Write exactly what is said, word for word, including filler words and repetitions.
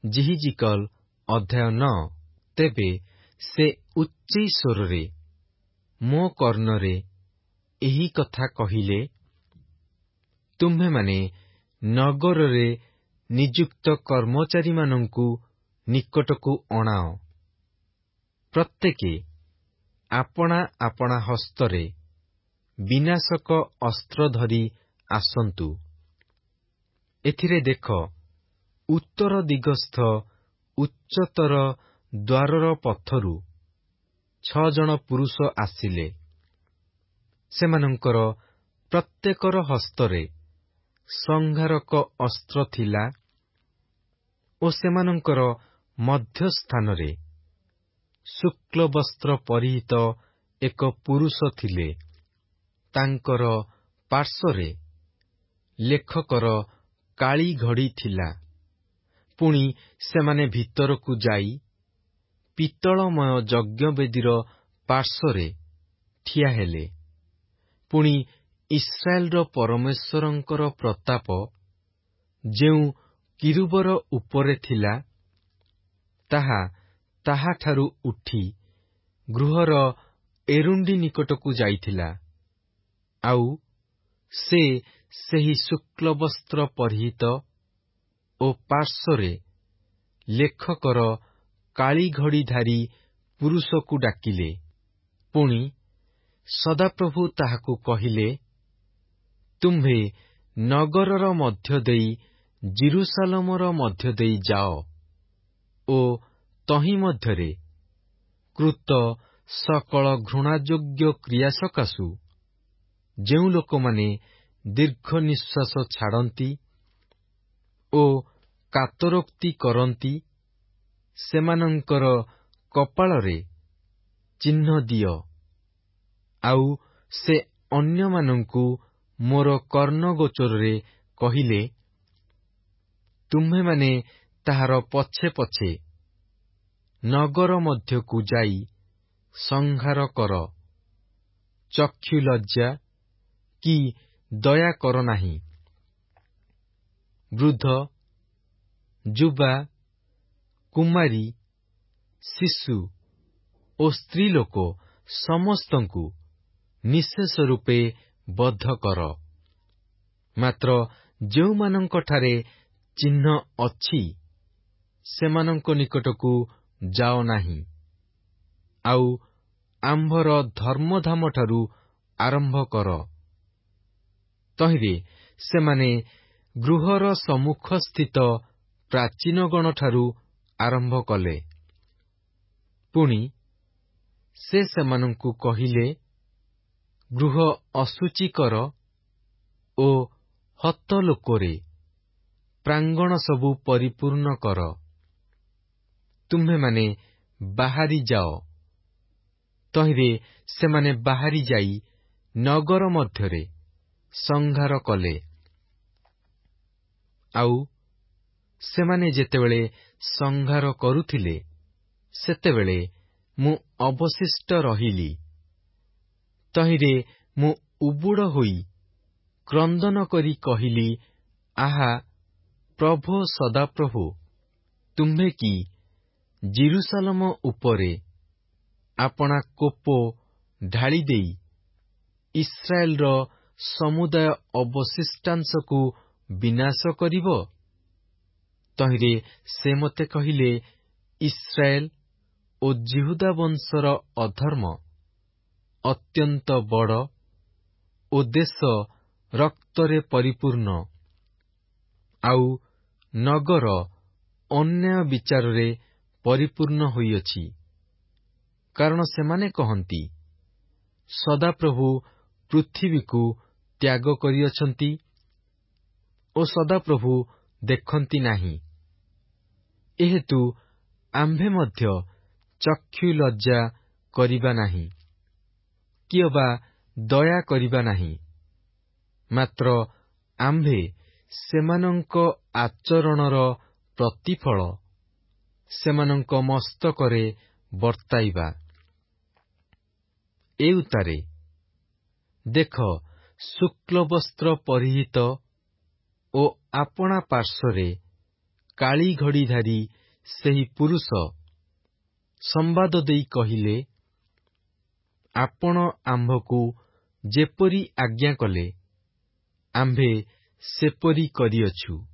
ଜିହିଜିକଲ ଅଧ୍ୟାୟ ନଅ। ତେବେ ସେ ଉଚ୍ଚେଇ ସ୍ୱରରେ ମୋ କର୍ଣ୍ଣରେ ଏହି କଥା କହିଲେ, ତୁମ୍ଭେମାନେ ନଗରରେ ନିଯୁକ୍ତ କର୍ମଚାରୀମାନଙ୍କୁ ନିକଟକୁ ଅଣାଅ। ପ୍ରତ୍ୟେକେ ଆପଣା ଆପଣା ହସ୍ତରେ ବିନାଶକ ଅସ୍ତ୍ର ଧରି ଆସନ୍ତୁ। ଏଥିରେ ଦେଖ, ଉତ୍ତର ଦିଗସ୍ଥ ଉଚ୍ଚତର ଦ୍ୱାରର ପଥରୁ ଛଅ ଜଣ ପୁରୁଷ ଆସିଲେ। ସେମାନଙ୍କର ପ୍ରତ୍ୟେକର ହସ୍ତରେ ସଂହାରକ ଅସ୍ତ୍ର ଥିଲା ଓ ସେମାନଙ୍କର ମଧ୍ୟସ୍ଥାନରେ ଶୁକ୍ଳବସ୍ତ୍ର ପରିହିତ ଏକ ପୁରୁଷ ଥିଲେ। ତାଙ୍କର ପାର୍ଶ୍ୱରେ ଲେଖକର କାଳି ଘଡ଼ି ଥିଲା। ପୁଣି ସେମାନେ ଭିତରକୁ ଯାଇ ପିତ୍ତଳମୟ ଯଜ୍ଞବେଦୀର ପାର୍ଶ୍ୱରେ ଠିଆ ହେଲେ। ପୁଣି ଇସ୍ରାଏଲର ପରମେଶ୍ୱରଙ୍କର ପ୍ରତାପ ଯେଉଁ କିରୁବର ଉପରେ ଥିଲା, ତାହା ତାହାଠାରୁ ଉଠି ଗୃହର ଏରୁଣ୍ଡି ନିକଟକୁ ଯାଇଥିଲା। ଆଉ ସେ ସେହି ଶୁକ୍ଳବସ୍ତ୍ର ପରିହିତ ଓ ପାର୍ଶ୍ୱରେ ଲେଖକର କାଳିଘଡ଼ିଧାରୀ ପୁରୁଷକୁ ଡାକିଲେ। ପୁଣି ସଦାପ୍ରଭୁ ତାହାକୁ କହିଲେ, ତୁମ୍ଭେ ନଗରର ମଧ୍ୟ ଦେଇ ଜିରୁସାଲମର ମଧ୍ୟ ଦେଇ ଯାଅ ଓ ତହିଁ ମଧ୍ୟରେ କୃତ ସକଳ ଘୃଣାଯୋଗ୍ୟ କ୍ରିୟା ସକାଶୁ ଯେଉଁ ଲୋକମାନେ ଦୀର୍ଘ ନିଶ୍ୱାସ ଛାଡ଼ନ୍ତି ଓ କାତରୋକ୍ତି କରନ୍ତି, ସେମାନଙ୍କର କପାଳରେ ଚିହ୍ନ ଦିଅ। ଆଉ ସେ ଅନ୍ୟମାନଙ୍କୁ ମୋର କର୍ଣ୍ଣଗୋଚରରେ କହିଲେ, ତୁମ୍ଭେମାନେ ତାହାର ପଛେ ପଛେ ନଗର ମଧ୍ୟକୁ ଯାଇ ସଂହାର କର। ଚକ୍ଷୁଲଜ୍ଜା କି ଦୟା କର ନାହିଁ। ବୃଦ୍ଧ, ଯୁବା, କୁମାରୀ, ଶିଶୁ ଓ ସ୍ତ୍ରୀଲୋକ ସମସ୍ତଙ୍କୁ ନିଃଶେଷ ରୂପେ ବଧ କର। ମାତ୍ର ଯେଉଁମାନଙ୍କଠାରେ ଚିହ୍ନ ଅଛି, ସେମାନଙ୍କ ନିକଟକୁ ଯାଅ ନାହିଁ। ଆଉ ଆମ୍ଭର ଧର୍ମଧାମଠାରୁ ଆରମ୍ଭ କର। ତହିଁରେ ସେମାନେ ଗୃହର ସମ୍ମୁଖସ୍ଥିତ ପ୍ରାଚୀନଗଣଠାରୁ ଆରମ୍ଭ କଲେ। ପୁଣି ସେ ସେମାନଙ୍କୁ କହିଲେ, ଗୃହ ଅଶୁଚି କର ଓ ହତଲୋକରେ ପ୍ରାଙ୍ଗଣ ସବୁ ପରିପୂର୍ଣ୍ଣ କର। ତୁମ୍ଭେମାନେ ବାହାରି ଯାଅ। ତହିଁରେ ସେମାନେ ବାହାରି ଯାଇ ନଗର ମଧ୍ୟରେ ସଂହାର କଲେ। ଆଉ ସେମାନେ ଯେତେବେଳେ ସଂହାର କରୁଥିଲେ, ସେତେବେଳେ ମୁଁ ଅବଶିଷ୍ଟ ରହିଲି। ତହିଁରେ ମୁଁ ଉବୁଡ଼ ହୋଇ କ୍ରନ୍ଦନ କରି କହିଲି, ଆହା, ପ୍ରଭୋ ସଦାପ୍ରଭୁ, ତୁମ୍ଭେ କି ଜିରୁସାଲମ ଉପରେ ଆପଣା କୋପ ଢାଳିଦେଇ ଇସ୍ରାଏଲର ସମୁଦାୟ ଅବଶିଷ୍ଟାଂଶକୁ ବିନାଶ କରିବ? ତହିଁରେ ସେ ମୋତେ କହିଲେ, ଇସ୍ରାଏଲ ଓ ଯିହୁଦା ବଂଶର ଅଧର୍ମ ଅତ୍ୟନ୍ତ ବଡ଼ ଓ ଦେଶ ରକ୍ତରେ ପରିପୂର୍ଣ୍ଣ। ଆଉ ନଗର ଅନ୍ୟାୟ ବିଚାରରେ ପରିପୂର୍ଣ୍ଣ ହୋଇଅଛି। କାରଣ ସେମାନେ କହନ୍ତି, ସଦାପ୍ରଭୁ ପୃଥିବୀକୁ ତ୍ୟାଗ କରିଅଛନ୍ତି ଓ ସଦାପ୍ରଭୁ ଦେଖନ୍ତି ନାହିଁ। ଏହେତୁ ଆମ୍ଭେ ମଧ୍ୟ ଚକ୍ଷୁଲଜ୍ଜା କରିବା ନାହିଁ, କି ଅବା ଦୟା କରିବା ନାହିଁ। ମାତ୍ର ଆମ୍ଭେ ସେମାନଙ୍କ ଆଚରଣର ପ୍ରତିଫଳ ସେମାନଙ୍କ ମସ୍ତକରେ ବର୍ତ୍ତାଇବା। ଏ ଉତ୍ତାରେ ଦେଖ, ଶୁକ୍ଳବସ୍ତ୍ର ପରିହିତ ଓ ଆପଣା ପାର୍ଶ୍ୱରେ କାଳି ଘଡ଼ିଧାରୀ ସେହି ପୁରୁଷ ସମ୍ବାଦ ଦେଇ କହିଲେ, ଆପଣ ଆମ୍ଭକୁ ଯେପରି ଆଜ୍ଞା କଲେ, ଆମ୍ଭେ ସେପରି କରିଅଛୁ।